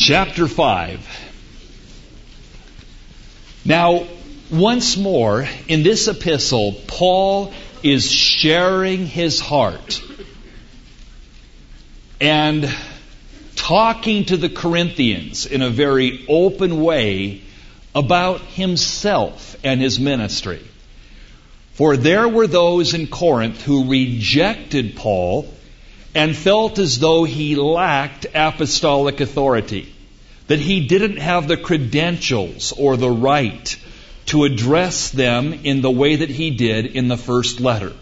Chapter 5. Now, once more, in this epistle, Paul is sharing his heart and talking to the Corinthians in a very open way about himself and his ministry. For there were those in Corinth who rejected Paul and felt as though he lacked apostolic authority, that he didn't have the credentials or the right to address them in the way that he did in the first letter.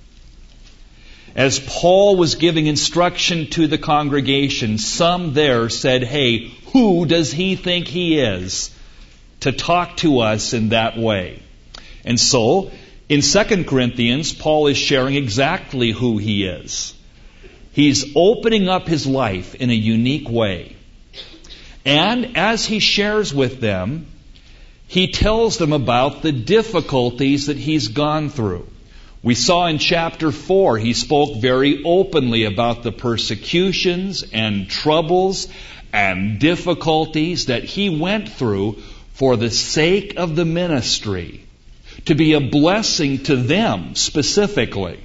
As Paul was giving instruction to the congregation, some there said, "Hey, who does he think he is to talk to us in that way?" And so, in 2 Corinthians, Paul is sharing exactly who he is. He's opening up his life in a unique way. And as he shares with them, he tells them about the difficulties that he's gone through. We saw in chapter 4, he spoke very openly about the persecutions and troubles and difficulties that he went through for the sake of the ministry, to be a blessing to them specifically.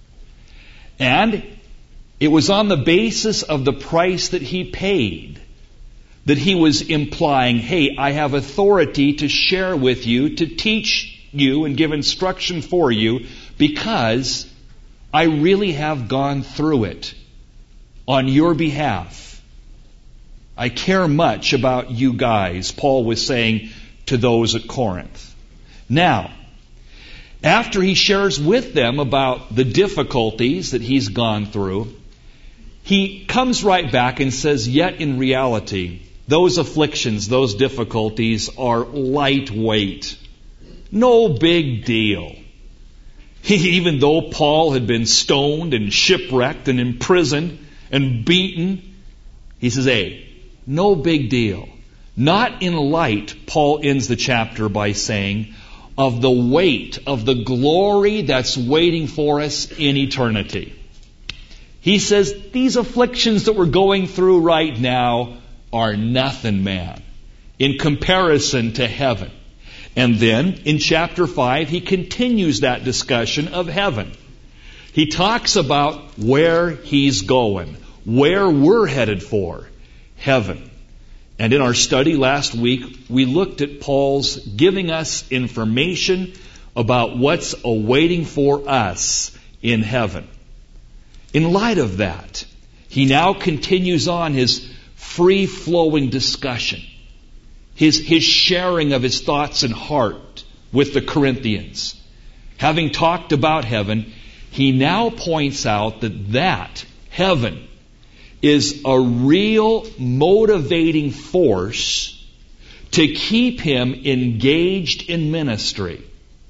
And it was on the basis of the price that he paid that he was implying, hey, I have authority to share with you, to teach you and give instruction for you, because I really have gone through it on your behalf. I care much about you guys, Paul was saying to those at Corinth. Now, after he shares with them about the difficulties that he's gone through, he comes right back and says, yet in reality, those afflictions, those difficulties are lightweight. No big deal. Even though Paul had been stoned and shipwrecked and imprisoned and beaten, he says, hey, no big deal. Not in light, Paul ends the chapter by saying, of the weight of the glory that's waiting for us in eternity. He says, these afflictions that we're going through right now are nothing, man, in comparison to heaven. And then, in chapter 5, he continues that discussion of heaven. He talks about where he's going, where we're headed for, heaven. And in our study last week, we looked at Paul's giving us information about what's awaiting for us in heaven. In light of that, he now continues on his free-flowing discussion, his sharing of his thoughts and heart with the Corinthians. Having talked about heaven, he now points out that heaven is a real motivating force to keep him engaged in ministry.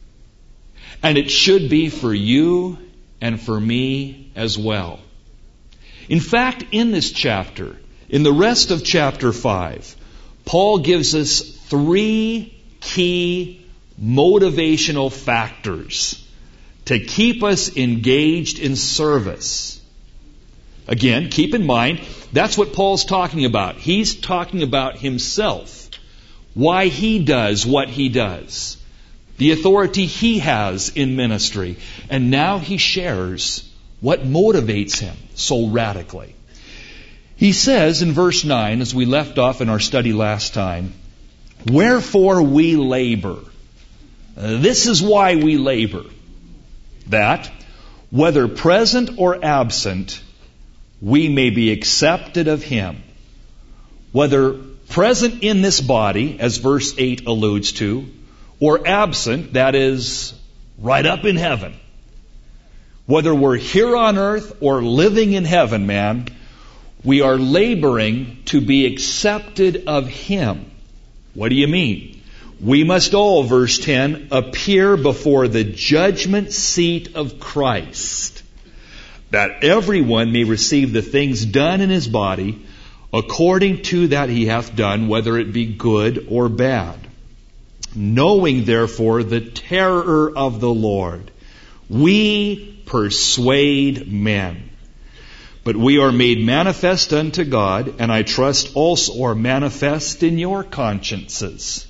And it should be for you and for me as well. In fact, in this chapter, in the rest of chapter 5, Paul gives us 3 key motivational factors to keep us engaged in service. Again, keep in mind, that's what Paul's talking about. He's talking about himself, why he does what he does, the authority he has in ministry. And now he shares what motivates him so radically. He says in verse 9, as we left off in our study last time, wherefore we labor. This is why we labor. That, whether present or absent, we may be accepted of him. Whether present in this body, as verse 8 alludes to, or absent, that is, right up in heaven. Whether we're here on earth or living in heaven, man, we are laboring to be accepted of him. What do you mean? We must all, verse 10, appear before the judgment seat of Christ, that everyone may receive the things done in his body according to that he hath done, whether it be good or bad. Knowing therefore the terror of the Lord, we persuade men. But we are made manifest unto God, and I trust also are manifest in your consciences.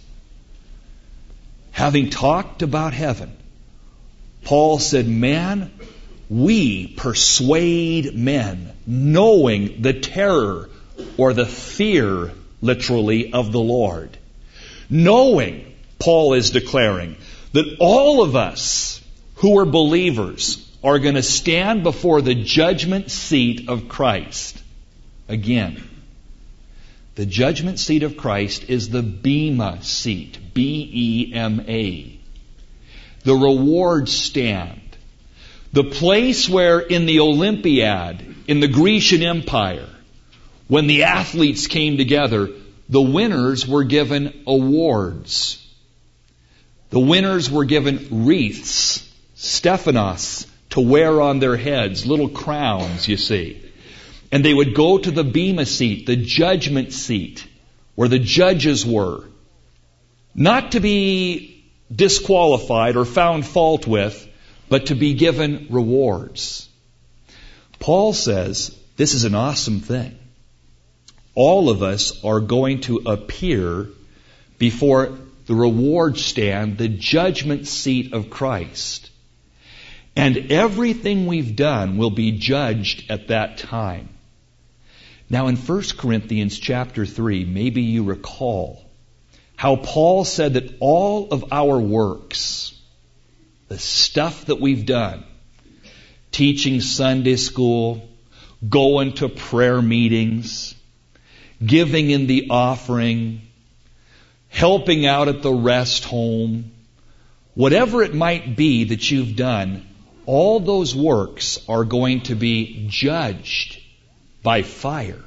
Having talked about heaven, Paul said, man, we persuade men, knowing the terror or the fear, literally, of the Lord. Knowing, Paul is declaring, that all of us who are believers are going to stand before the judgment seat of Christ. Again, the judgment seat of Christ is the Bema seat, B-E-M-A. The reward stand. The place where in the Olympiad, in the Grecian Empire, when the athletes came together, the winners were given awards. The winners were given wreaths, Stephanos, to wear on their heads, little crowns, you see. And they would go to the Bema seat, the judgment seat, where the judges were. Not to be disqualified or found fault with, but to be given rewards. Paul says this is an awesome thing. All of us are going to appear before the reward stand, the judgment seat of Christ. And everything we've done will be judged at that time. Now in 1 Corinthians chapter 3, maybe you recall how Paul said that all of our works, the stuff that we've done, teaching Sunday school, going to prayer meetings, giving in the offering, helping out at the rest home, whatever it might be that you've done, all those works are going to be judged by fire.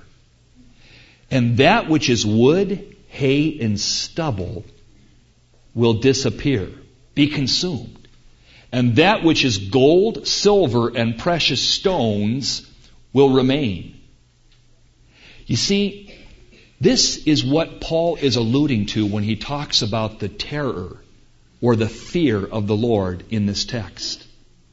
And that which is wood, hay, and stubble will disappear, be consumed. And that which is gold, silver, and precious stones will remain. You see, this is what Paul is alluding to when he talks about the terror or the fear of the Lord in this text.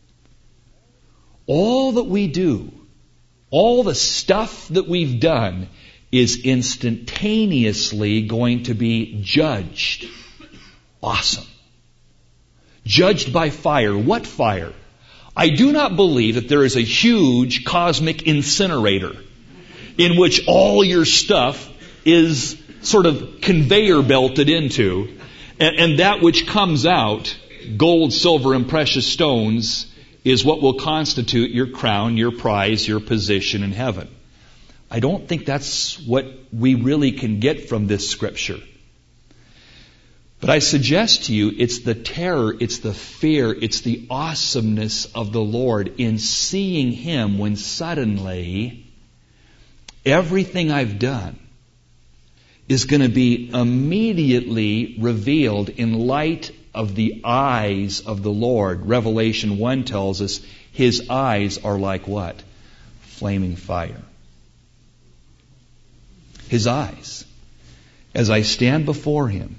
All that we do, all the stuff that we've done is instantaneously going to be judged. Awesome. Judged by fire. What fire? I do not believe that there is a huge cosmic incinerator in which all your stuff is sort of conveyor belted into, and that which comes out, gold, silver, and precious stones, is what will constitute your crown, your prize, your position in heaven. I don't think that's what we really can get from this scripture. But I suggest to you, it's the terror, it's the fear, it's the awesomeness of the Lord in seeing Him when suddenly everything I've done is going to be immediately revealed in light of the eyes of the Lord. Revelation 1 tells us His eyes are like what? Flaming fire. His eyes. As I stand before Him,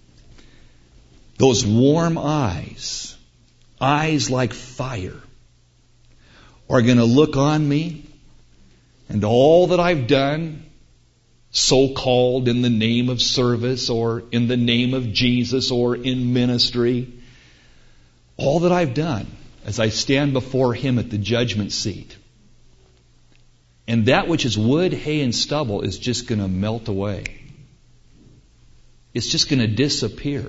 those warm eyes, eyes like fire, are going to look on me, and all that I've done, so-called in the name of service or in the name of Jesus or in ministry, all that I've done as I stand before Him at the judgment seat. And that which is wood, hay, and stubble is just going to melt away. It's just going to disappear.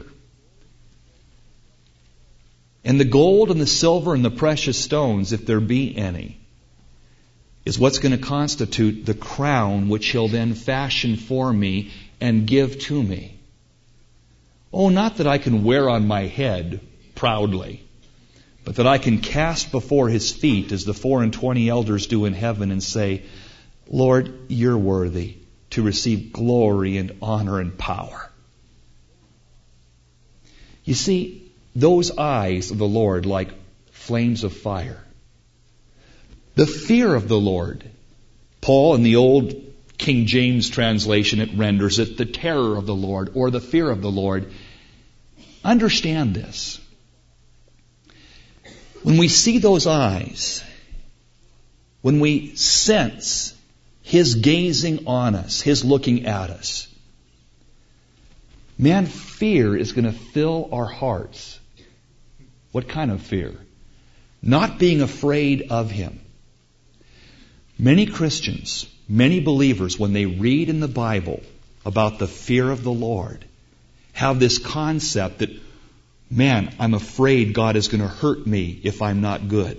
And the gold and the silver and the precious stones, if there be any, is what's going to constitute the crown which He'll then fashion for me and give to me. Oh, not that I can wear on my head proudly, but that I can cast before His feet as the 24 elders do in heaven and say, Lord, You're worthy to receive glory and honor and power. You see, those eyes of the Lord like flames of fire. The fear of the Lord. Paul in the old King James translation, it renders it the terror of the Lord or the fear of the Lord. Understand this. When we see those eyes, when we sense His gazing on us, His looking at us, man, fear is going to fill our hearts. What kind of fear? Not being afraid of Him. Many Christians, many believers, when they read in the Bible about the fear of the Lord, have this concept that, man, I'm afraid God is going to hurt me if I'm not good.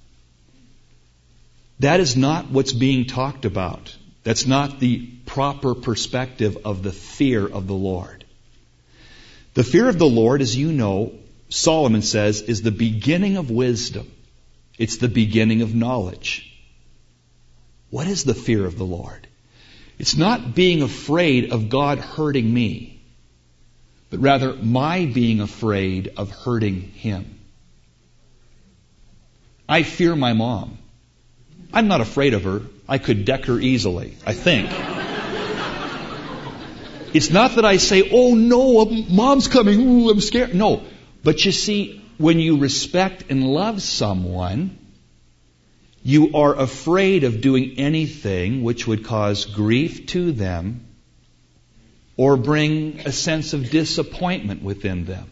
That is not what's being talked about. That's not the proper perspective of the fear of the Lord. The fear of the Lord, as you know, Solomon says, is the beginning of wisdom. It's the beginning of knowledge. What is the fear of the Lord? It's not being afraid of God hurting me, but rather my being afraid of hurting Him. I fear my mom. I'm not afraid of her. I could deck her easily, I think. It's not that I say, oh no, mom's coming, ooh, I'm scared. No. But you see, when you respect and love someone, you are afraid of doing anything which would cause grief to them or bring a sense of disappointment within them.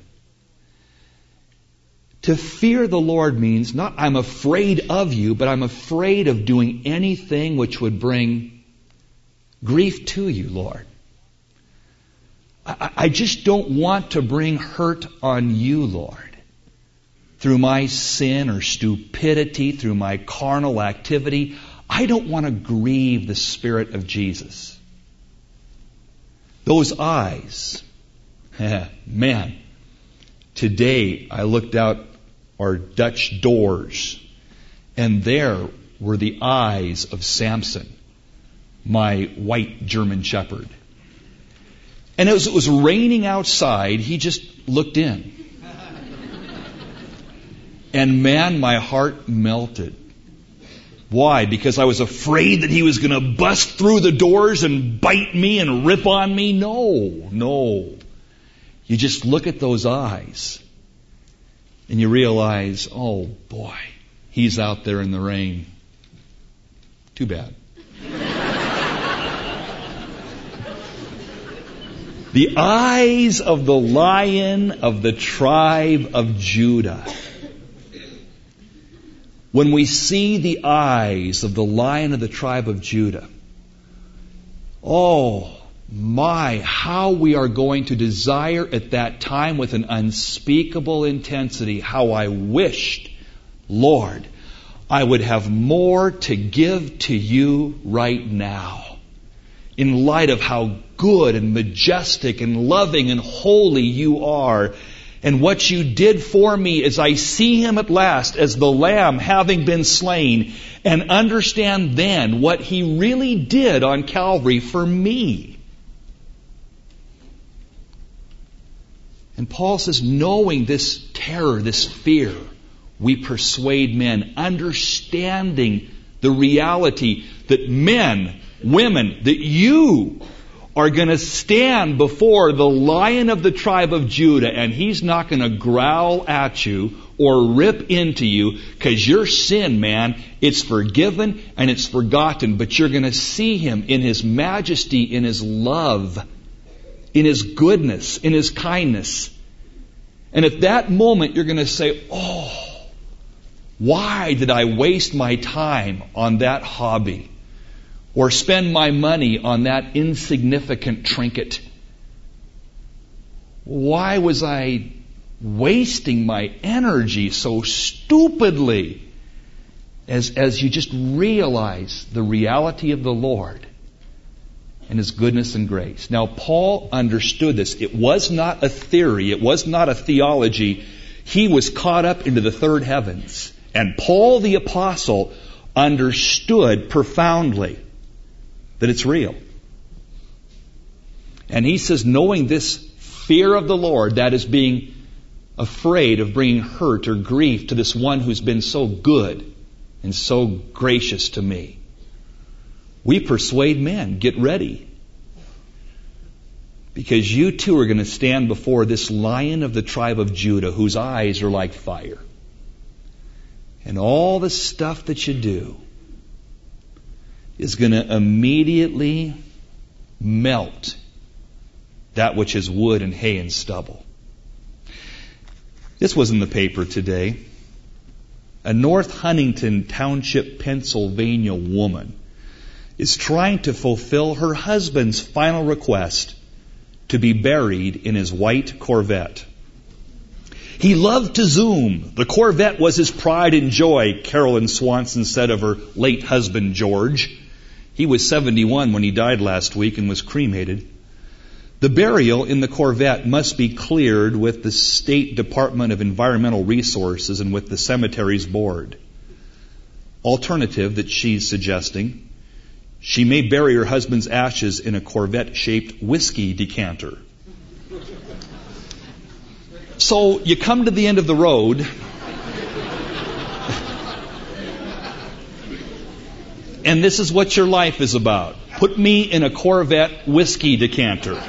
To fear the Lord means not I'm afraid of you, but I'm afraid of doing anything which would bring grief to you, Lord. I just don't want to bring hurt on you, Lord, through my sin or stupidity, through my carnal activity. I don't want to grieve the Spirit of Jesus. Those eyes, man, today I looked out our Dutch doors, and there were the eyes of Samson, my white German shepherd. And as it was raining outside, he just looked in. And man, my heart melted. Why? Because I was afraid that he was going to bust through the doors and bite me and rip on me? No. You just look at those eyes and you realize, oh boy, he's out there in the rain. Too bad. The eyes of the Lion of the tribe of Judah. When we see the eyes of the Lion of the tribe of Judah, oh my, how we are going to desire at that time with an unspeakable intensity, how I wished, Lord, I would have more to give to you right now. In light of how good and majestic and loving and holy you are, and what you did for me as I see Him at last as the Lamb having been slain, and understand then what He really did on Calvary for me. And Paul says, knowing this terror, this fear, we persuade men, understanding the reality that men, women, that you are going to stand before the Lion of the tribe of Judah, and He's not going to growl at you or rip into you, because your sin, man, it's forgiven and it's forgotten, but you're going to see Him in His majesty, in His love, in His goodness, in His kindness. And at that moment you're going to say, oh, why did I waste my time on that hobby? Or spend my money on that insignificant trinket? Why was I wasting my energy so stupidly? As you just realize the reality of the Lord and His goodness and grace. Now, Paul understood this. It was not a theory. It was not a theology. He was caught up into the third heavens. And Paul the Apostle understood profoundly that it's real. And he says, knowing this fear of the Lord, that is being afraid of bringing hurt or grief to this one who's been so good and so gracious to me, we persuade men, get ready. Because you too are going to stand before this Lion of the tribe of Judah, whose eyes are like fire. And all the stuff that you do, is going to immediately melt that which is wood and hay and stubble. This was in the paper today. A North Huntington Township, Pennsylvania woman is trying to fulfill her husband's final request to be buried in his white Corvette. He loved to zoom. The Corvette was his pride and joy, Carolyn Swanson said of her late husband, George. He was 71 when he died last week and was cremated. The burial in the Corvette must be cleared with the State Department of Environmental Resources and with the Cemeteries Board. Alternative that she's suggesting, she may bury her husband's ashes in a Corvette-shaped whiskey decanter. So you come to the end of the road, and this is what your life is about. Put me in a Corvette whiskey decanter.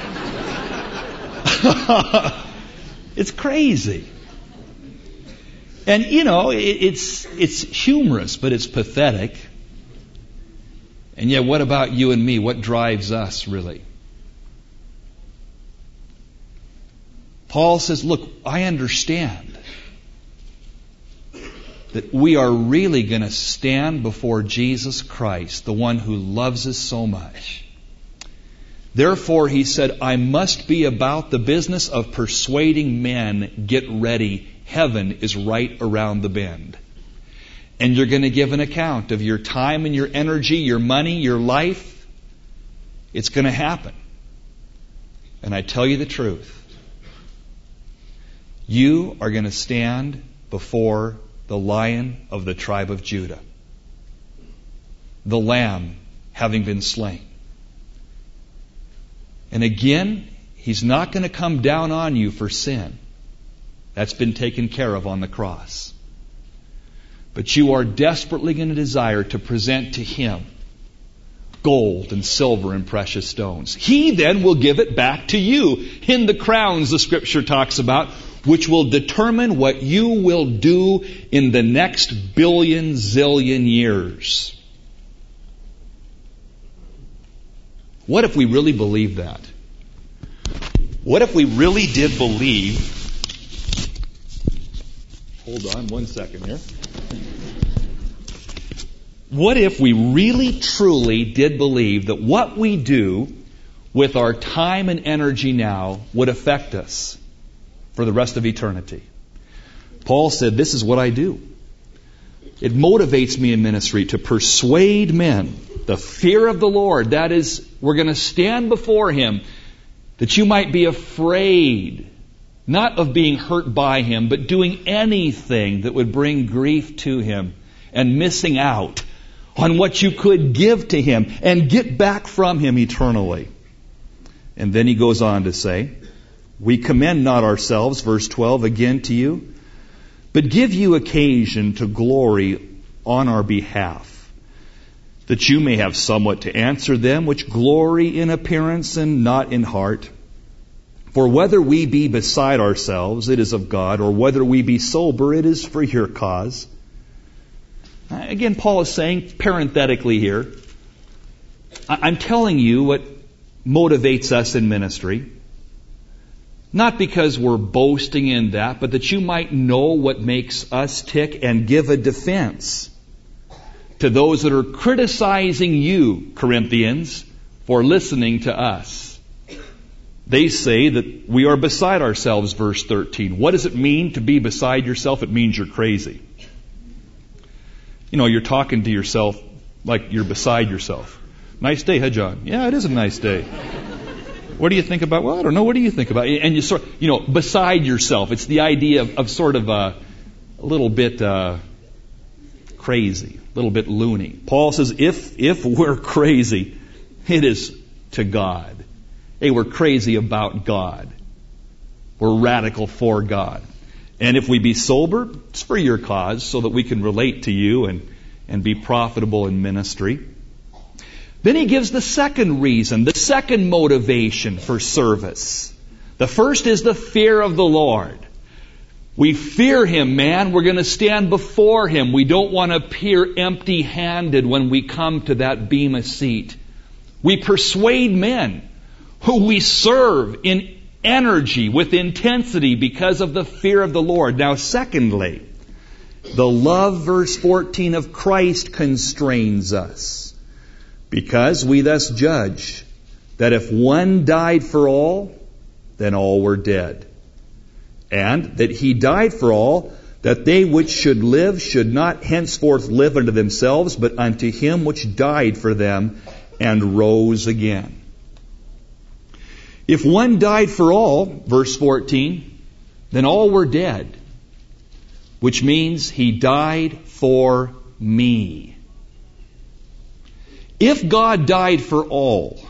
It's crazy. And, you know, it's humorous, but it's pathetic. And yet, what about you and me? What drives us, really? Paul says, look, I understand that we are really going to stand before Jesus Christ, the one who loves us so much. Therefore, he said, I must be about the business of persuading men, get ready. Heaven is right around the bend. And you're going to give an account of your time and your energy, your money, your life. It's going to happen. And I tell you the truth. You are going to stand before the Lion of the tribe of Judah. The Lamb having been slain. And again, He's not going to come down on you for sin. That's been taken care of on the cross. But you are desperately going to desire to present to Him gold and silver and precious stones. He then will give it back to you in the crowns the Scripture talks about, which will determine what you will do in the next billion zillion years. What if we really believed that? What if we really did believe... Hold on one second here. What if we really, truly did believe that what we do with our time and energy now would affect us for the rest of eternity? Paul said, this is what I do. It motivates me in ministry to persuade men. The fear of the Lord, that is, we're going to stand before Him, that you might be afraid, not of being hurt by Him, but doing anything that would bring grief to Him and missing out on what you could give to Him and get back from Him eternally. And then he goes on to say, we commend not ourselves, verse 12, again to you, but give you occasion to glory on our behalf, that you may have somewhat to answer them which glory in appearance and not in heart. For whether we be beside ourselves, it is of God, or whether we be sober, it is for your cause. Again, Paul is saying, parenthetically here, I'm telling you what motivates us in ministry. Not because we're boasting in that, but that you might know what makes us tick and give a defense to those that are criticizing you, Corinthians, for listening to us. They say that we are beside ourselves, verse 13. What does it mean to be beside yourself? It means you're crazy. You know, you're talking to yourself like you're beside yourself. Nice day, huh, John? Yeah, it is a nice day. What do you think about? Well, I don't know. What do you think about? And you sort, beside yourself. It's the idea of sort of a little bit crazy, a little bit loony. Paul says, if we're crazy, it is to God. Hey, we're crazy about God. We're radical for God. And if we be sober, it's for your cause, so that we can relate to you and be profitable in ministry. Then he gives the second reason, the second motivation for service. The first is the fear of the Lord. We fear Him, man. We're going to stand before Him. We don't want to appear empty-handed when we come to that bema seat. We persuade men who we serve in energy, with intensity, because of the fear of the Lord. Now, secondly, the love, verse 14, of Christ constrains us, because we thus judge that if one died for all, then all were dead. And that He died for all, that they which should live should not henceforth live unto themselves, but unto Him which died for them and rose again. If one died for all, verse 14, then all were dead, which means He died for me. If God died for all,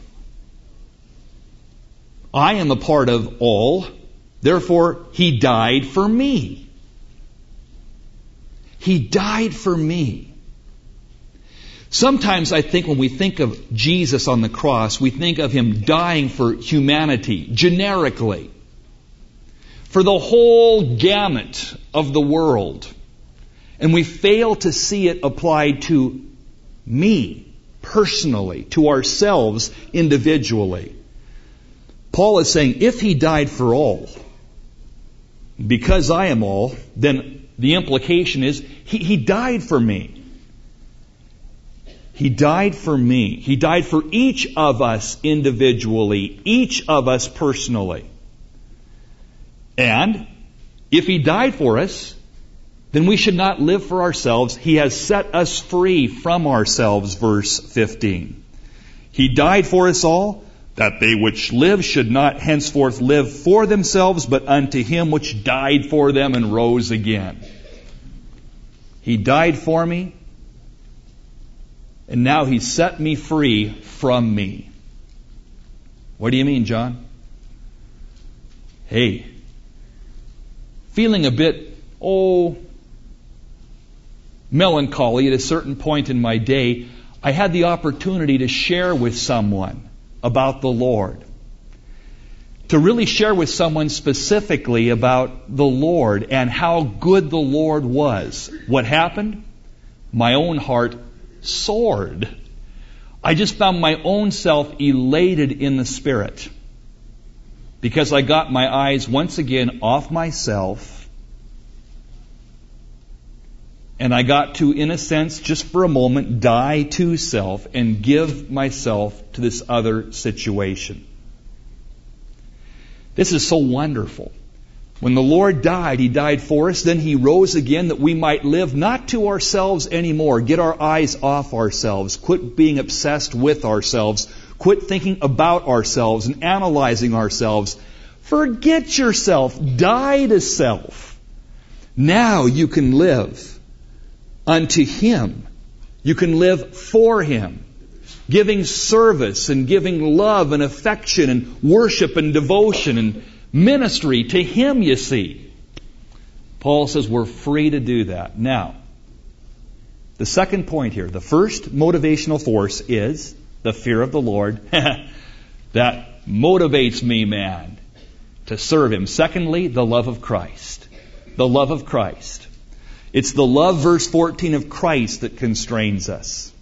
I am a part of all, therefore He died for me. He died for me. Sometimes I think when we think of Jesus on the cross, we think of Him dying for humanity, generically, for the whole gamut of the world. And we fail to see it applied to me, personally, to ourselves, individually. Paul is saying, if He died for all, because I am all, then the implication is He died for me. He died for me. He died for each of us individually, each of us personally. And if He died for us, then we should not live for ourselves. He has set us free from ourselves, verse 15. He died for us all, that they which live should not henceforth live for themselves, but unto Him which died for them and rose again. He died for me, and now He set me free from me. What do you mean, John? Hey, feeling a bit, melancholy at a certain point in my day, I had the opportunity to share with someone about the Lord. To really share with someone specifically about the Lord and how good the Lord was. What happened? My own heart soared. I just found my own self elated in the Spirit, because I got my eyes once again off myself, and I got to, in a sense, just for a moment, die to self and give myself to this other situation. This is so wonderful. When the Lord died, He died for us. Then He rose again that we might live not to ourselves anymore. Get our eyes off ourselves. Quit being obsessed with ourselves. Quit thinking about ourselves and analyzing ourselves. Forget yourself. Die to self. Now you can live unto Him. You can live for Him, giving service and giving love and affection and worship and devotion and ministry to Him, you see. Paul says we're free to do that. Now, the second point here, the first motivational force is the fear of the Lord. That motivates me, man, to serve Him. Secondly, the love of Christ. The love of Christ. It's the love, verse 14, of Christ that constrains us.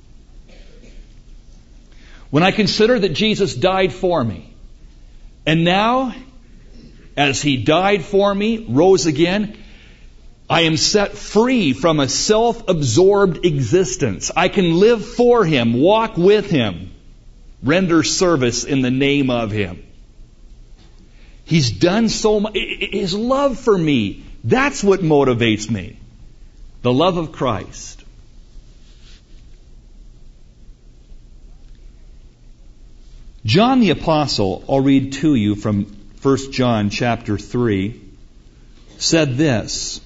When I consider that Jesus died for me, and now, as He died for me, rose again, I am set free from a self-absorbed existence. I can live for Him, walk with Him, render service in the name of Him. He's done so much. His love for me, that's what motivates me. The love of Christ. John the Apostle, I'll read to you from 1 John chapter 3, said this.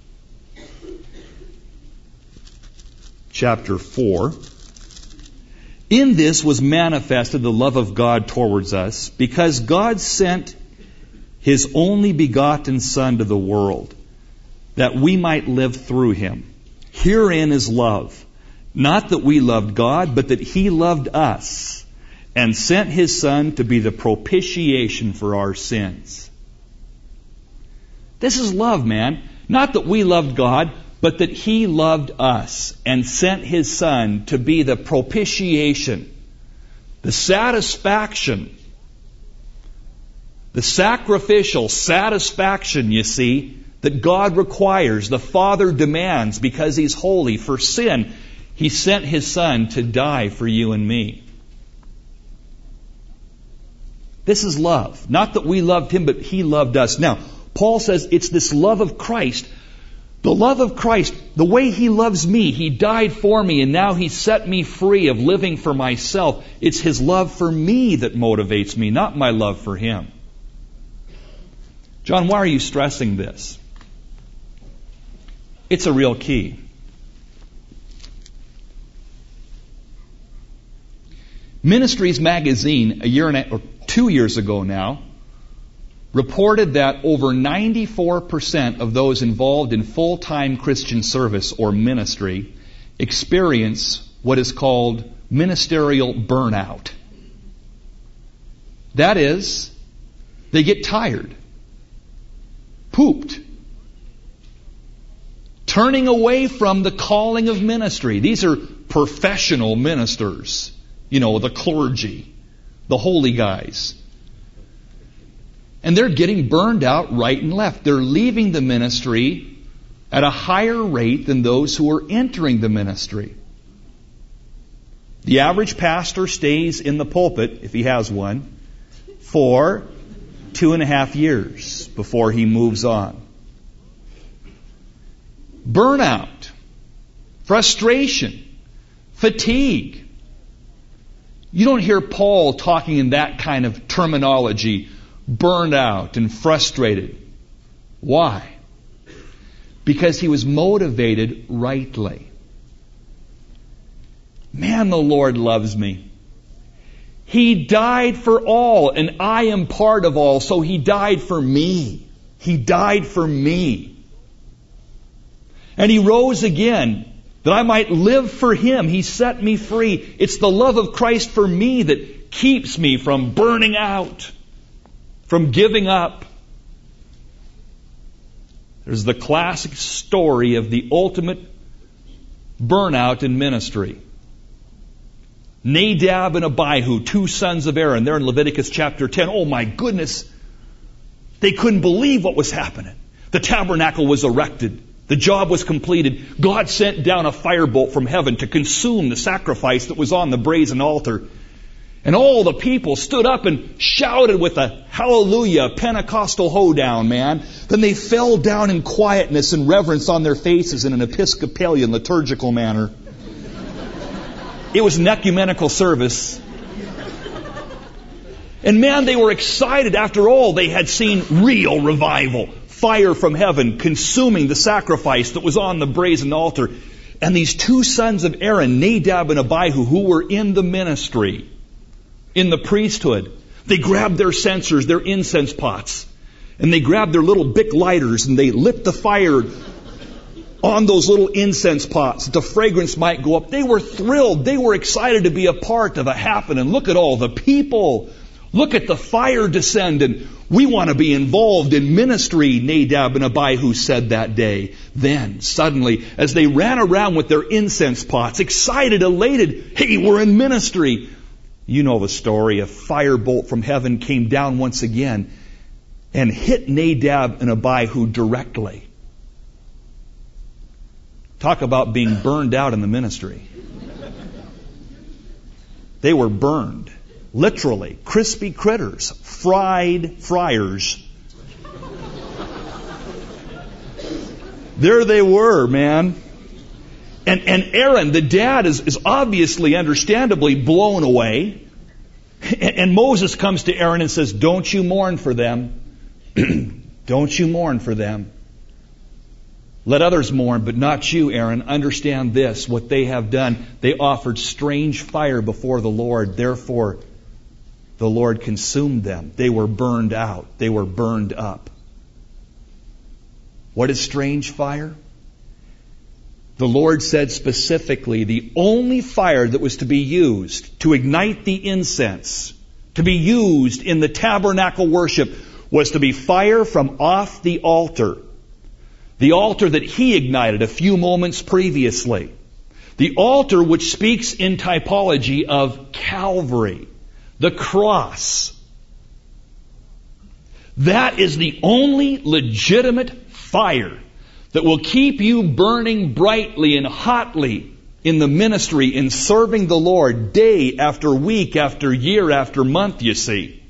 Chapter 4. In this was manifested the love of God towards us, because God sent His only begotten Son to the world, that we might live through Him. Herein is love. Not that we loved God, but that He loved us, and sent His Son to be the propitiation for our sins. This is love, man. Not that we loved God, but that He loved us and sent His Son to be the propitiation, the satisfaction, the sacrificial satisfaction, you see, that God requires, the Father demands because He's holy. For sin, He sent His Son to die for you and me. This is love. Not that we loved Him, but He loved us. Now, Paul says it's this love of Christ. The love of Christ, the way He loves me, He died for me, and now He set me free of living for myself. It's His love for me that motivates me, not my love for Him. John, why are you stressing this? It's a real key. Ministries Magazine, 2 years ago now, reported that over 94% of those involved in full-time Christian service or ministry experience what is called ministerial burnout. That is, they get tired, pooped, turning away from the calling of ministry. These are professional ministers, the clergy, the holy guys. And they're getting burned out right and left. They're leaving the ministry at a higher rate than those who are entering the ministry. The average pastor stays in the pulpit, if he has one, for 2.5 years before he moves on. Burnout, frustration, fatigue. You don't hear Paul talking in that kind of terminology, burned out and frustrated. Why? Because he was motivated rightly. Man, the Lord loves me. He died for all, and I am part of all, so He died for me. He died for me. And He rose again, that I might live for Him. He set me free. It's the love of Christ for me that keeps me from burning out, from giving up. There's the classic story of the ultimate burnout in ministry. Nadab and Abihu, 2 sons of Aaron. They're in Leviticus chapter 10. Oh my goodness. They couldn't believe what was happening. The tabernacle was erected. The job was completed. God sent down a firebolt from heaven to consume the sacrifice that was on the brazen altar. And all the people stood up and shouted with a hallelujah, Pentecostal hoedown, man. Then they fell down in quietness and reverence on their faces in an Episcopalian liturgical manner. It was an ecumenical service. And man, they were excited. After all, they had seen real revival. Fire from heaven consuming the sacrifice that was on the brazen altar. And these 2 sons of Aaron, Nadab and Abihu, who were in the ministry, in the priesthood, they grabbed their censers, their incense pots, and they grabbed their little Bic lighters and they lit the fire on those little incense pots that the fragrance might go up. They were thrilled. They were excited to be a part of a happening. Look at all the people. Look at the fire descend, and we want to be involved in ministry, Nadab and Abihu said that day. Then, suddenly, as they ran around with their incense pots, excited, elated, hey, we're in ministry. You know the story. A firebolt from heaven came down once again and hit Nadab and Abihu directly. Talk about being burned out in the ministry. They were burned. Literally. Crispy critters. Fryers. There they were, man. And Aaron, the dad, is obviously, understandably blown away. And Moses comes to Aaron and says, don't you mourn for them. Don't you mourn for them. Let others mourn, but not you, Aaron. Understand this, what they have done. They offered strange fire before the Lord. Therefore, the Lord consumed them. They were burned out. They were burned up. What is strange fire? The Lord said specifically, the only fire that was to be used to ignite the incense, to be used in the tabernacle worship, was to be fire from off the altar that he ignited a few moments previously. The altar which speaks in typology of Calvary, the cross. That is the only legitimate fire that will keep you burning brightly and hotly in the ministry, in serving the Lord day after week after year after month, you see.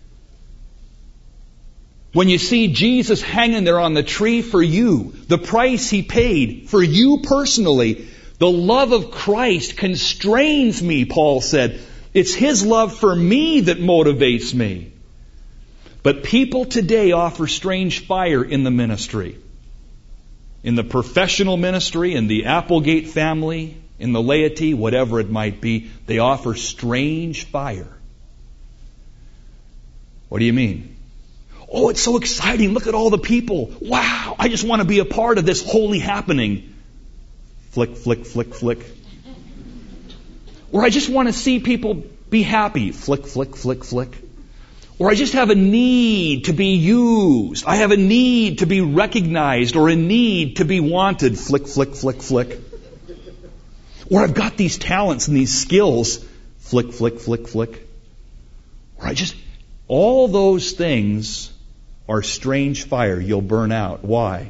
When you see Jesus hanging there on the tree for you, the price He paid for you personally, the love of Christ constrains me, Paul said. It's His love for me that motivates me. But people today offer strange fire in the ministry. In the professional ministry, in the Applegate family, in the laity, whatever it might be, they offer strange fire. What do you mean? Oh, it's so exciting. Look at all the people. Wow, I just want to be a part of this holy happening. Flick, flick, flick, flick. Or I just want to see people be happy. Flick, flick, flick, flick. Or I just have a need to be used. I have a need to be recognized or a need to be wanted. Flick, flick, flick, flick. Or I've got these talents and these skills. Flick, flick, flick, flick. Or all those things are strange fire. You'll burn out. Why?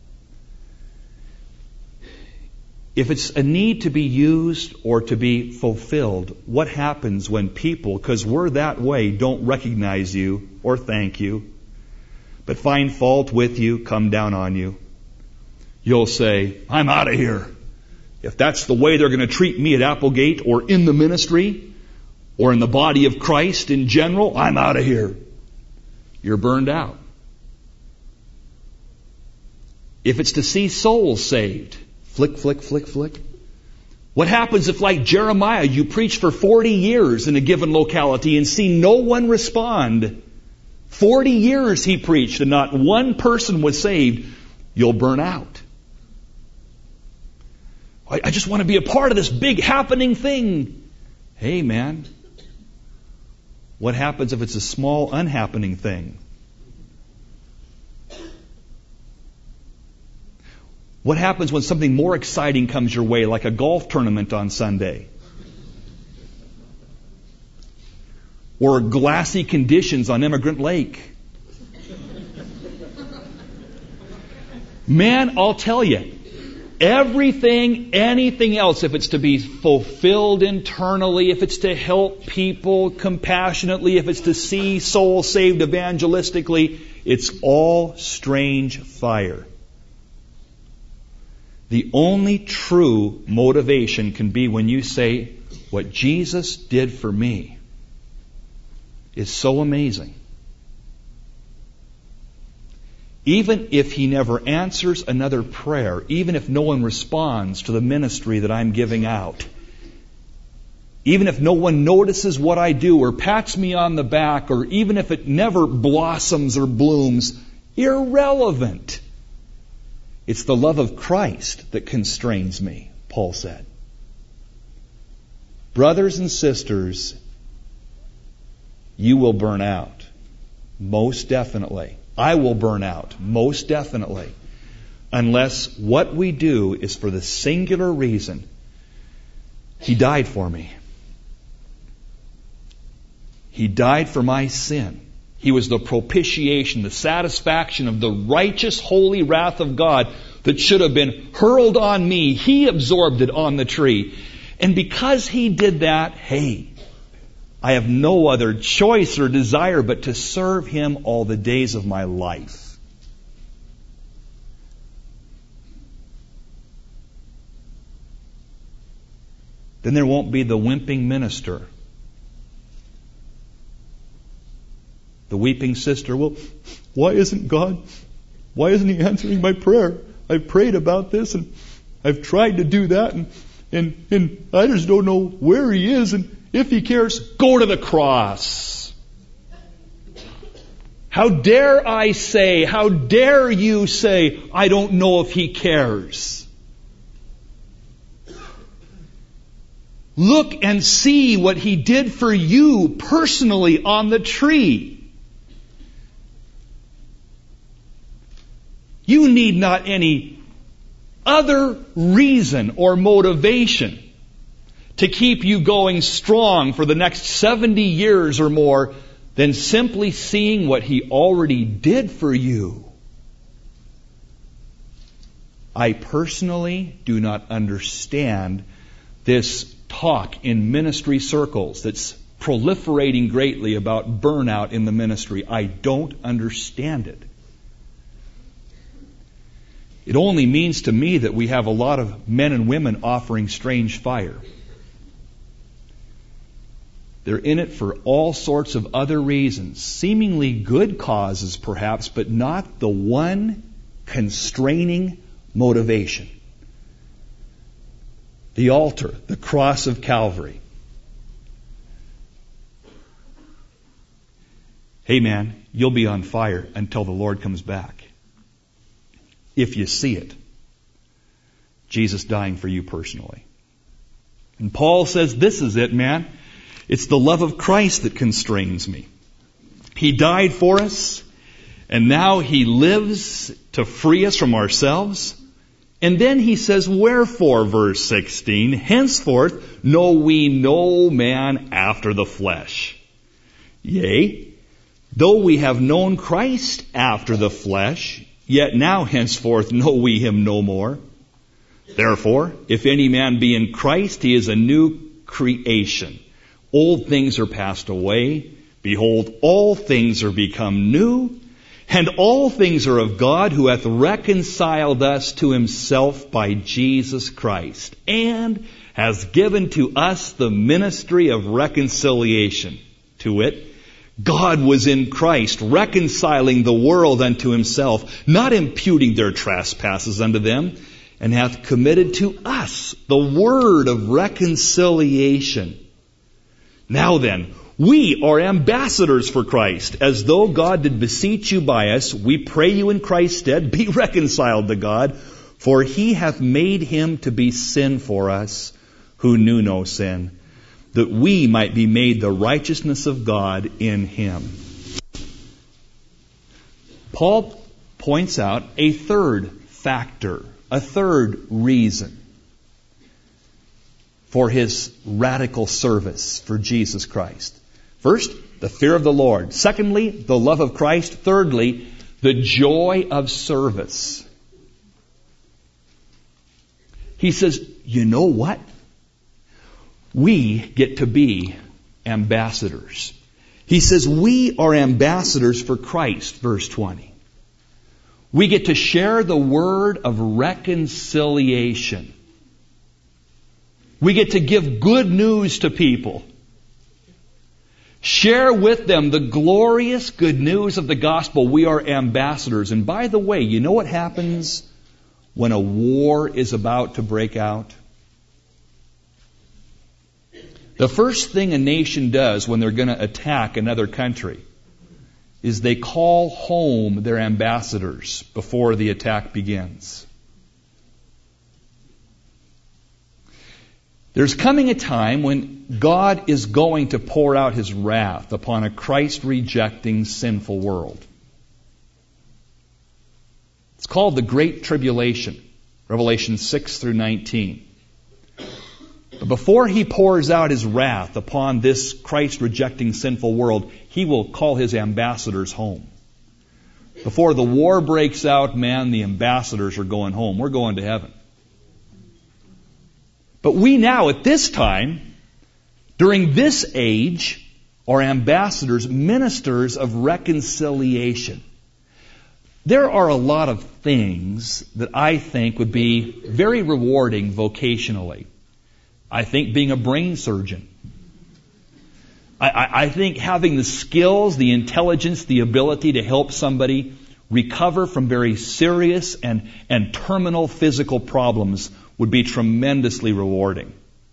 If it's a need to be used or to be fulfilled, what happens when people, because we're that way, don't recognize you or thank you, but find fault with you, come down on you? You'll say, I'm out of here. If that's the way they're going to treat me at Applegate or in the ministry or in the body of Christ in general, I'm out of here. You're burned out. If it's to see souls saved, flick, flick, flick, flick. What happens if, like Jeremiah, you preach for 40 years in a given locality and see no one respond? 40 years he preached and not one person was saved. You'll burn out. I just want to be a part of this big happening thing. Hey, man. What happens if it's a small unhappening thing? What happens when something more exciting comes your way, like a golf tournament on Sunday? Or glassy conditions on Immigrant Lake? Man, I'll tell you, anything else, if it's to be fulfilled internally, if it's to help people compassionately, if it's to see souls saved evangelistically, it's all strange fire. The only true motivation can be when you say, what Jesus did for me is so amazing. Even if He never answers another prayer, even if no one responds to the ministry that I'm giving out, even if no one notices what I do or pats me on the back, or even if it never blossoms or blooms, irrelevant. It's the love of Christ that constrains me, Paul said. Brothers and sisters, you will burn out. Most definitely. I will burn out. Most definitely. Unless what we do is for the singular reason, He died for me. He died for my sin. He was the propitiation, the satisfaction of the righteous, holy wrath of God that should have been hurled on me. He absorbed it on the tree. And because He did that, hey, I have no other choice or desire but to serve Him all the days of my life. Then there won't be the wimping minister. The weeping sister. Well, why isn't He answering my prayer? I've prayed about this and I've tried to do that and I just don't know where He is, and if He cares, go to the cross. How dare you say, I don't know if He cares? Look and see what He did for you personally on the tree. You need not any other reason or motivation to keep you going strong for the next 70 years or more than simply seeing what He already did for you. I personally do not understand this talk in ministry circles that's proliferating greatly about burnout in the ministry. I don't understand it. It only means to me that we have a lot of men and women offering strange fire. They're in it for all sorts of other reasons, seemingly good causes perhaps, but not the one constraining motivation. The altar, the cross of Calvary. Hey man, you'll be on fire until the Lord comes back. If you see it. Jesus dying for you personally. And Paul says, this is it, man. It's the love of Christ that constrains me. He died for us, and now He lives to free us from ourselves. And then he says, wherefore, verse 16, henceforth know we no man after the flesh. Yea, though we have known Christ after the flesh, yet now henceforth know we Him no more. Therefore, if any man be in Christ, he is a new creation. Old things are passed away. Behold, all things are become new. And all things are of God, who hath reconciled us to Himself by Jesus Christ, and has given to us the ministry of reconciliation. To wit, God was in Christ, reconciling the world unto Himself, not imputing their trespasses unto them, and hath committed to us the word of reconciliation. Now then, we are ambassadors for Christ, as though God did beseech you by us. We pray you in Christ's stead, be reconciled to God, for He hath made Him to be sin for us, who knew no sin, that we might be made the righteousness of God in Him. Paul points out a third factor, a third reason for his radical service for Jesus Christ. First, the fear of the Lord. Secondly, the love of Christ. Thirdly, the joy of service. He says, you know what? We get to be ambassadors. He says, we are ambassadors for Christ, verse 20. We get to share the word of reconciliation. We get to give good news to people. Share with them the glorious good news of the gospel. We are ambassadors. And by the way, you know what happens when a war is about to break out? The first thing a nation does when they're going to attack another country is they call home their ambassadors before the attack begins. There's coming a time when God is going to pour out His wrath upon a Christ-rejecting, sinful world. It's called the Great Tribulation, Revelation 6 through 19. But before He pours out His wrath upon this Christ-rejecting, sinful world, He will call His ambassadors home. Before the war breaks out, man, the ambassadors are going home. We're going to heaven. But we now, at this time, during this age, are ambassadors, ministers of reconciliation. There are a lot of things that I think would be very rewarding vocationally. I think being a brain surgeon. I think having the skills, the intelligence, the ability to help somebody recover from very serious and terminal physical problems would be tremendously rewarding.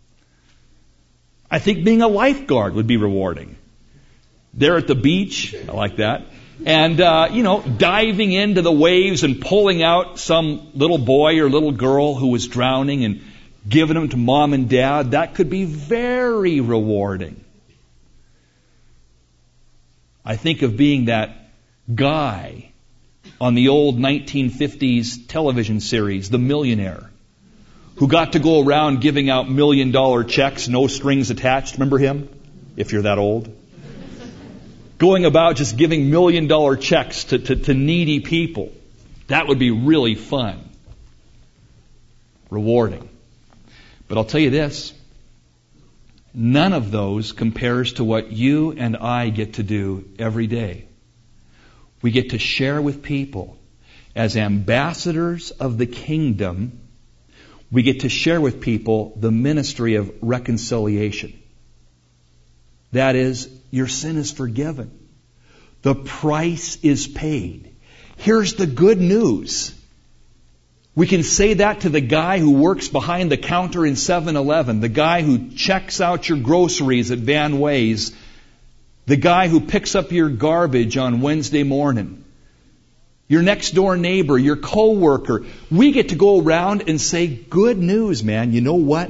I think being a lifeguard would be rewarding. There at the beach, I like that. And, diving into the waves and pulling out some little boy or little girl who was drowning and giving them to mom and dad, that could be very rewarding. I think of being that guy on the old 1950s television series, The Millionaire, who got to go around giving out $1 million checks, no strings attached. Remember him? If you're that old. Going about just giving $1 million checks to needy people. That would be really fun. Rewarding. But I'll tell you this. None of those compares to what you and I get to do every day. We get to share with people as ambassadors of the kingdom. We get to share with people the ministry of reconciliation. That is, your sin is forgiven. The price is paid. Here's the good news. We can say that to the guy who works behind the counter in 7-Eleven, the guy who checks out your groceries at Van Ways, the guy who picks up your garbage on Wednesday morning, your next door neighbor, your coworker. We get to go around and say, good news, man. You know what?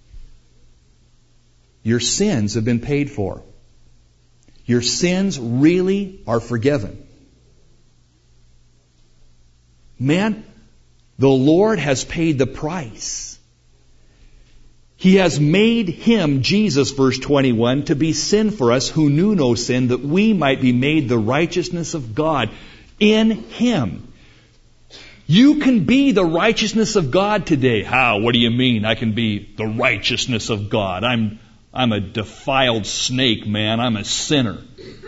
Your sins have been paid for. Your sins really are forgiven. Man, the Lord has paid the price. He has made Him, Jesus, verse 21, to be sin for us who knew no sin, that we might be made the righteousness of God in Him. You can be the righteousness of God today. How? What do you mean I can be the righteousness of God? I'm a defiled snake, man. I'm a sinner.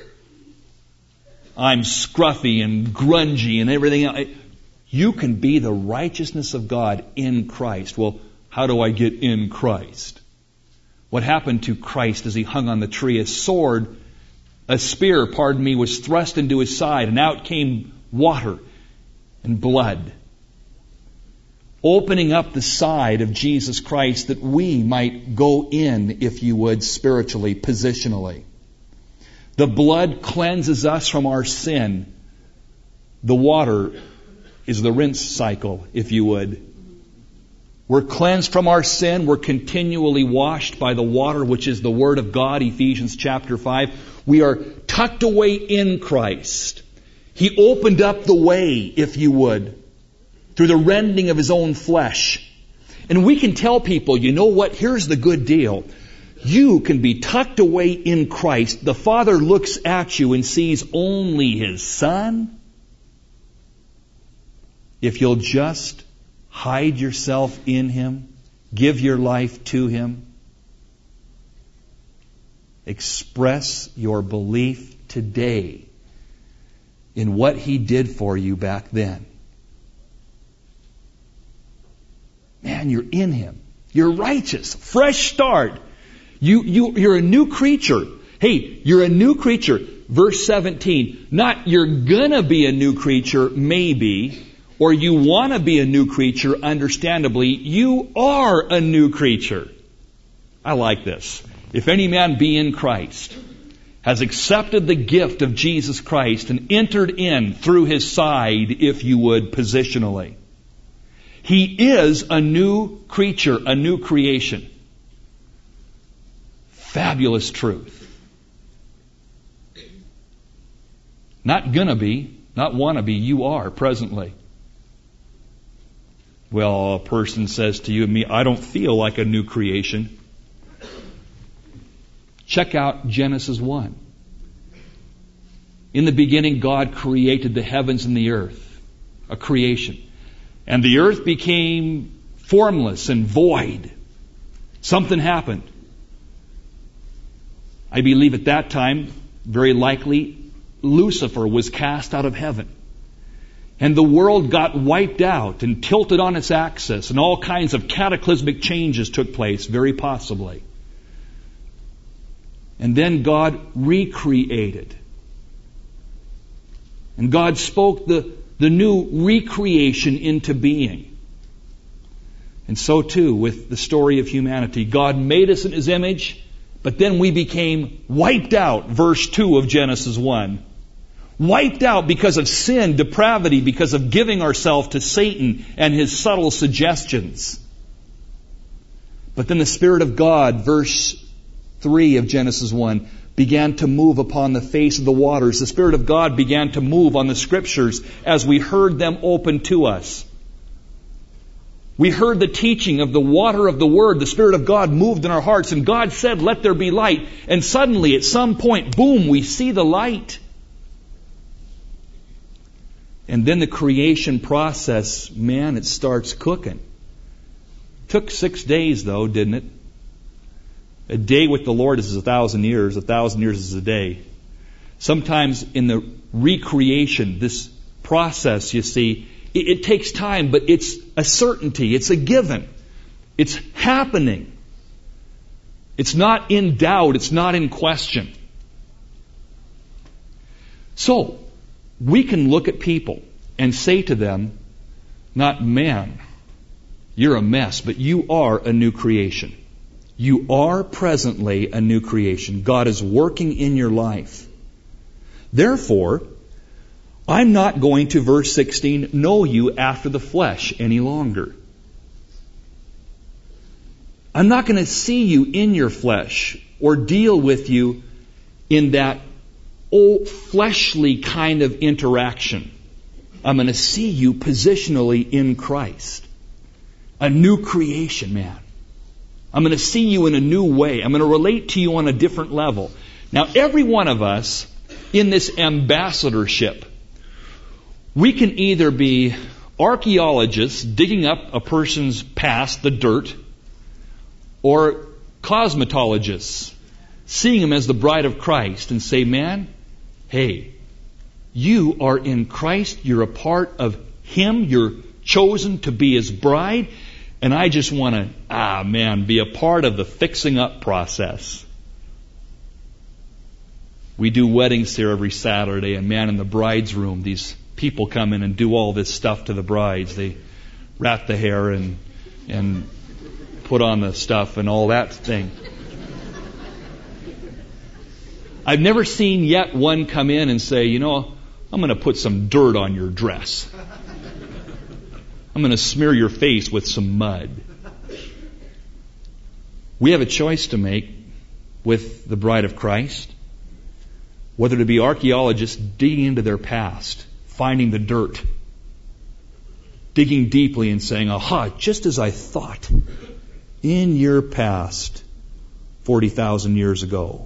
I'm scruffy and grungy and everything else. You can be the righteousness of God in Christ. Well, how do I get in Christ? What happened to Christ as He hung on the tree? A spear, was thrust into His side, and out came water and blood, opening up the side of Jesus Christ that we might go in, if you would, spiritually, positionally. The blood cleanses us from our sin. The water is the rinse cycle, if you would. We're cleansed from our sin. We're continually washed by the water, which is the Word of God, Ephesians chapter 5. We are tucked away in Christ. He opened up the way, if you would, through the rending of His own flesh. And we can tell people, you know what? Here's the good deal. You can be tucked away in Christ. The Father looks at you and sees only His Son. If you'll just hide yourself in Him, give your life to Him, express your belief today in what He did for you back then. Man, you're in Him. You're righteous. Fresh start. You're a new creature. Hey, you're a new creature. Verse 17. Not you're gonna be a new creature, maybe, or you want to be a new creature, understandably. You are a new creature. I like this. If any man be in Christ, has accepted the gift of Jesus Christ and entered in through His side, if you would, positionally. He is a new creature, a new creation. Fabulous truth. Not gonna be, not wanna be, you are presently. Well, a person says to you and me, I don't feel like a new creation. Check out Genesis 1. In the beginning, God created the heavens and the earth, a creation. And the earth became formless and void. Something happened. I believe at that time, very likely, Lucifer was cast out of heaven. And the world got wiped out and tilted on its axis, and all kinds of cataclysmic changes took place, very possibly. And then God recreated. And God spoke the new recreation into being. And so too with the story of humanity. God made us in His image, but then we became wiped out, verse 2 of Genesis 1. Wiped out because of sin, depravity, because of giving ourselves to Satan and his subtle suggestions. But then the Spirit of God, verse 3 of Genesis 1, began to move upon the face of the waters. The Spirit of God began to move on the Scriptures as we heard them open to us. We heard the teaching of the water of the Word. The Spirit of God moved in our hearts, and God said, "Let there be light." And suddenly, at some point, boom, we see the light. And then the creation process, man, it starts cooking. Took 6 days, though, didn't it? A day with the Lord is 1,000 years. 1,000 years is a day. Sometimes in the recreation, this process, you see, it takes time, but it's a certainty. It's a given. It's happening. It's not in doubt. It's not in question. So, we can look at people and say to them, not, "Man, you're a mess," but "You are a new creation. You are presently a new creation. God is working in your life. Therefore, I'm not going to," verse 16, "know you after the flesh any longer." I'm not going to see you in your flesh or deal with you in that old fleshly kind of interaction. I'm going to see you positionally in Christ. A new creation, man. I'm going to see you in a new way. I'm going to relate to you on a different level. Now, every one of us in this ambassadorship, we can either be archaeologists digging up a person's past, the dirt, or cosmetologists, seeing him as the bride of Christ and say, "Man, hey, you are in Christ. You're a part of Him. You're chosen to be His bride. And I just want to, be a part of the fixing up process." We do weddings here every Saturday, and man, in the bride's room, these people come in and do all this stuff to the brides. They wrap the hair and put on the stuff and all that thing. I've never seen yet one come in and say, "I'm going to put some dirt on your dress. I'm going to smear your face with some mud." We have a choice to make with the bride of Christ, whether to be archaeologists digging into their past, finding the dirt, digging deeply and saying, "Aha, just as I thought, in your past 40,000 years ago,"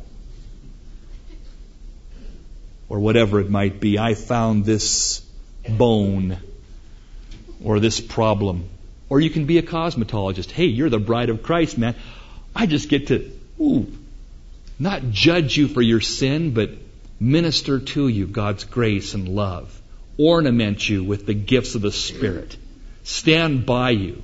or whatever it might be, "I found this bone or this problem." Or you can be a cosmetologist. "Hey, you're the bride of Christ, man. I just get to, not judge you for your sin, but minister to you God's grace and love. Ornament you with the gifts of the Spirit. Stand by you."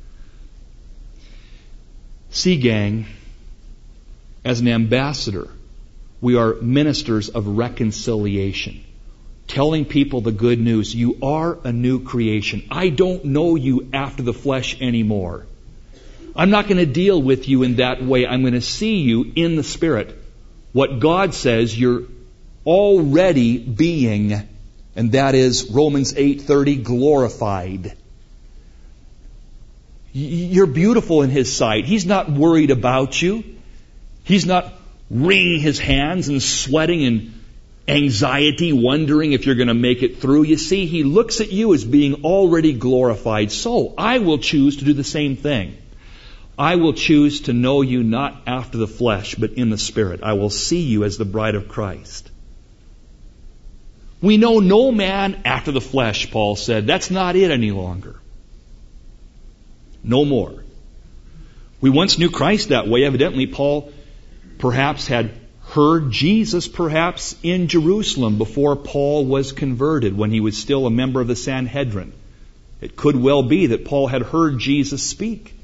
See, gang, as an ambassador, we are ministers of reconciliation. Telling people the good news. You are a new creation. I don't know you after the flesh anymore. I'm not going to deal with you in that way. I'm going to see you in the Spirit. What God says you're already being, and that is Romans 8:30, glorified. You're beautiful in His sight. He's not worried about you. He's not wringing His hands and sweating in anxiety, wondering if you're going to make it through. You see, He looks at you as being already glorified. So, I will choose to do the same thing. I will choose to know you not after the flesh, but in the Spirit. I will see you as the bride of Christ. We know no man after the flesh, Paul said. That's not it any longer. No more. We once knew Christ that way. Evidently, Paul perhaps had heard Jesus perhaps in Jerusalem before Paul was converted, when he was still a member of the Sanhedrin. It could well be that Paul had heard Jesus speak.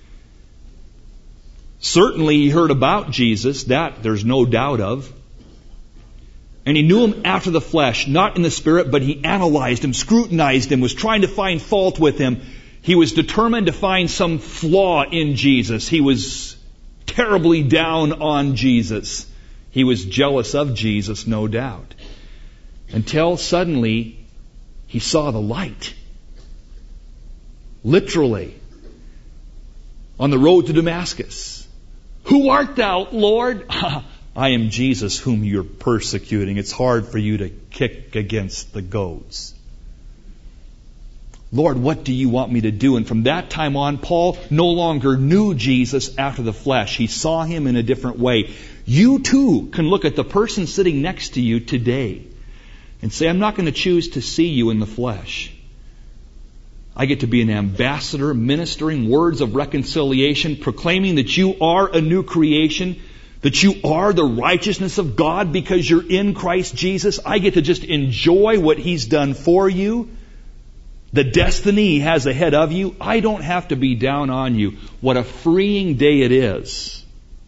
Certainly he heard about Jesus, that there's no doubt of. And he knew Him after the flesh, not in the Spirit, but he analyzed Him, scrutinized Him, was trying to find fault with Him. He was determined to find some flaw in Jesus. He was terribly down on Jesus. He was jealous of Jesus, no doubt. Until suddenly he saw the light. Literally. On the road to Damascus. "Who art thou, Lord?" I am Jesus whom you're persecuting. It's hard for you to kick against the goads. Lord, what do you want me to do? And from that time on, Paul no longer knew Jesus after the flesh. He saw him in a different way. You too can look at the person sitting next to you today and say, I'm not going to choose to see you in the flesh. I get to be an ambassador, ministering words of reconciliation, proclaiming that you are a new creation, that you are the righteousness of God because you're in Christ Jesus. I get to just enjoy what He's done for you, the destiny He has ahead of you. I don't have to be down on you. What a freeing day it is.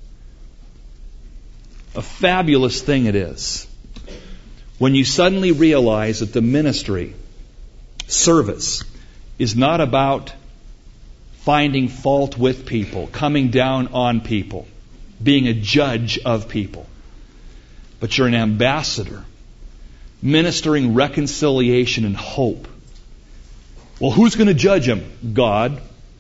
A fabulous thing it is. When you suddenly realize that the ministry, service, is not about finding fault with people, coming down on people, being a judge of people. But you're an ambassador, ministering reconciliation and hope. Well, who's going to judge him? God.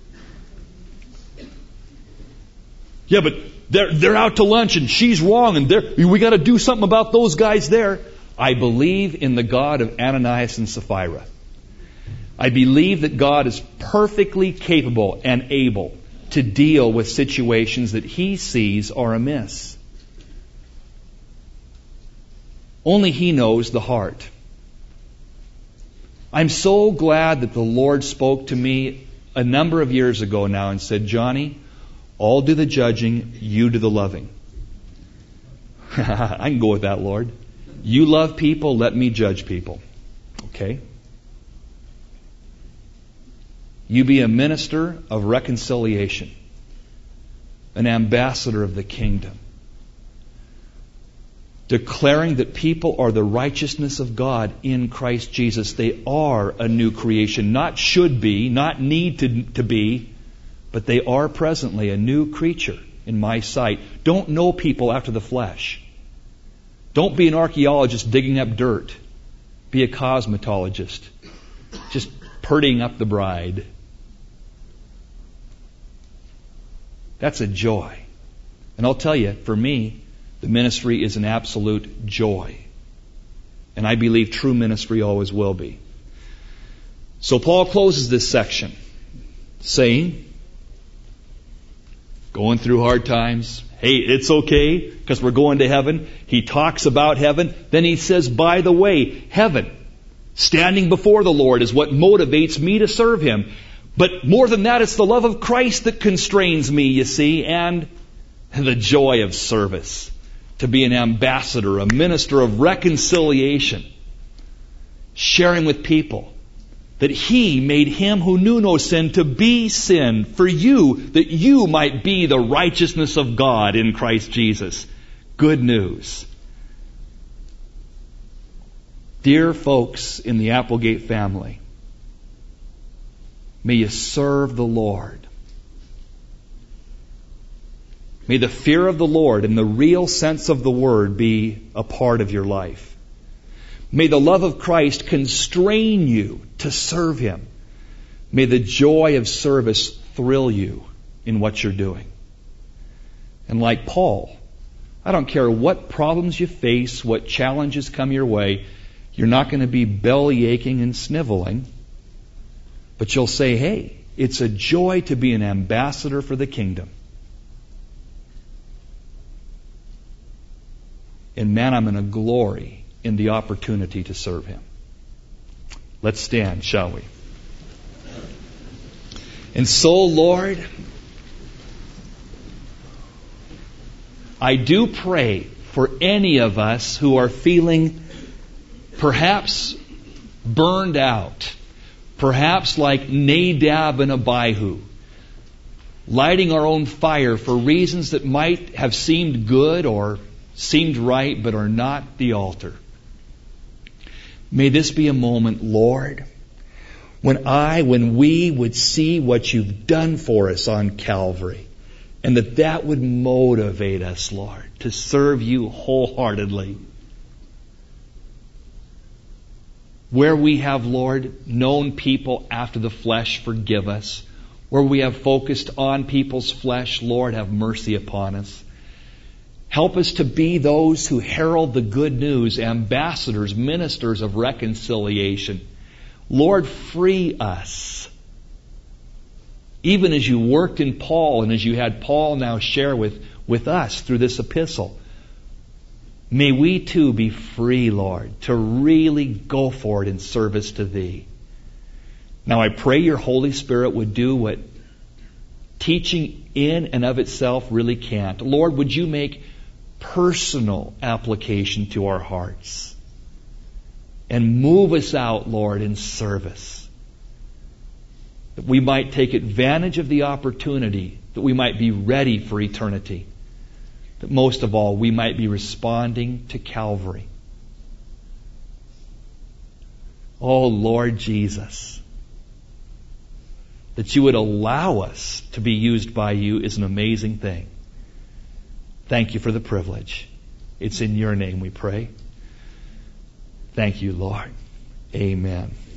Yeah, but they're out to lunch and she's wrong and we got to do something about those guys there. I believe in the God of Ananias and Sapphira. I believe that God is perfectly capable and able to deal with situations that He sees are amiss. Only He knows the heart. I'm so glad that the Lord spoke to me a number of years ago now and said, Johnny, I'll do the judging, you do the loving. I can go with that, Lord. You love people, let me judge people. Okay? You be a minister of reconciliation, an ambassador of the kingdom, declaring that people are the righteousness of God in Christ Jesus. They are a new creation, not should be, not need to be, but they are presently a new creature in my sight. Don't know people after the flesh. Don't be an archaeologist digging up dirt. Be a cosmetologist, just purdying up the bride. That's a joy. And I'll tell you, for me, the ministry is an absolute joy. And I believe true ministry always will be. So Paul closes this section saying, going through hard times, hey, it's okay because we're going to heaven. He talks about heaven. Then he says, by the way, heaven, standing before the Lord is what motivates me to serve Him. But more than that, it's the love of Christ that constrains me, you see, and the joy of service. To be an ambassador, a minister of reconciliation, sharing with people that He made Him who knew no sin to be sin for you, that you might be the righteousness of God in Christ Jesus. Good news. Dear folks in the Applegate family, may you serve the Lord. May the fear of the Lord in the real sense of the word be a part of your life. May the love of Christ constrain you to serve Him. May the joy of service thrill you in what you're doing. And like Paul, I don't care what problems you face, what challenges come your way, you're not going to be belly aching and sniveling, but you'll say, hey, it's a joy to be an ambassador for the kingdom. And man, I'm going to glory in the opportunity to serve Him. Let's stand, shall we? And so, Lord, I do pray for any of us who are feeling perhaps burned out, perhaps like Nadab and Abihu, lighting our own fire for reasons that might have seemed good or seemed right, but are not the altar. May this be a moment, Lord, when we would see what You've done for us on Calvary, and that would motivate us, Lord, to serve You wholeheartedly. Where we have, Lord, known people after the flesh, forgive us. Where we have focused on people's flesh, Lord, have mercy upon us. Help us to be those who herald the good news, ambassadors, ministers of reconciliation. Lord, free us. Even as you worked in Paul and as you had Paul now share with us through this epistle, may we too be free, Lord, to really go forward in service to Thee. Now I pray your Holy Spirit would do what teaching in and of itself really can't. Lord, would you make personal application to our hearts and move us out, Lord, in service. That we might take advantage of the opportunity, that we might be ready for eternity. That most of all, we might be responding to Calvary. Oh, Lord Jesus, that you would allow us to be used by you is an amazing thing. Thank you for the privilege. It's in your name we pray. Thank you, Lord. Amen.